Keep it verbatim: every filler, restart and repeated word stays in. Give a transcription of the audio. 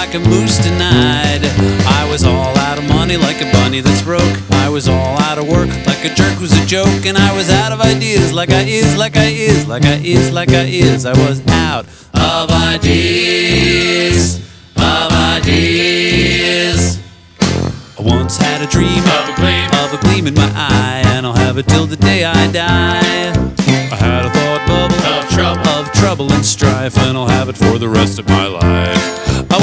like a moose tonight. I was all out of money like a bunny that's broke. I was all out of work like a jerk who's a joke. And I was out of ideas like I is, like I is, like I is, like I is. I was out of ideas, of ideas. I once had a dream Of a gleam. of a gleam in my eye, and I'll have it till the day I die. I had a thought bubble Of trouble. of trouble and strife, and I'll have it for the rest of my life.